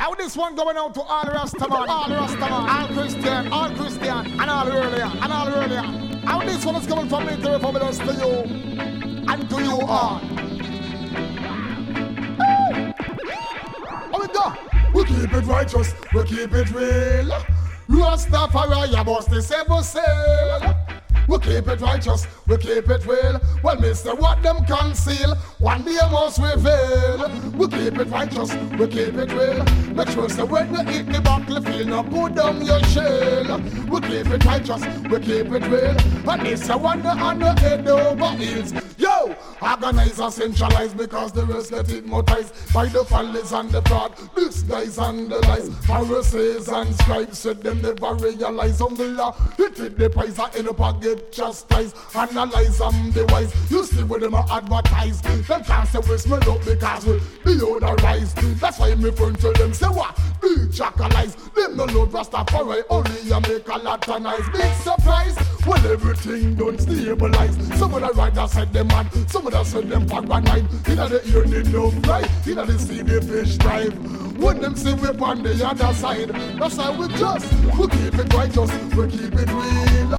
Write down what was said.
How this one going out to all Rastaman, all Christian, and all earlier. How this one is coming from me to the familiars to you, and to you all. Hey! How we go? We keep it righteous, we keep it real. Rastafari, boss the seven sail. We keep it righteous, we keep it real. Well, mister, what them conceal, one day must reveal. We keep it righteous, we keep it real. Make sure so when you hit the battlefield, no put down your shell. We keep it righteous, we keep it real. And mister, one day on the head over heels. Yo, organize and centralize because the rest get hypnotized by the families and the fraud, this guys and the lies. Pharisees and scribes said them never realize on the law. It hit the price in the pocket, chastise, analyze and the wise. You see what them advertise. Them can't say we smell up because we below the rise. That's why me front to them say what? Be chacalize. Them no load Rastafari, only you make a lot of nice. Big surprise, when everything done stabilize. Some of the riders said them mad, some of them said them paranoid. Inna the ear they no fly, inna the sea the fish dive. When them see we on the other side, that's how we keep it righteous, we keep it real.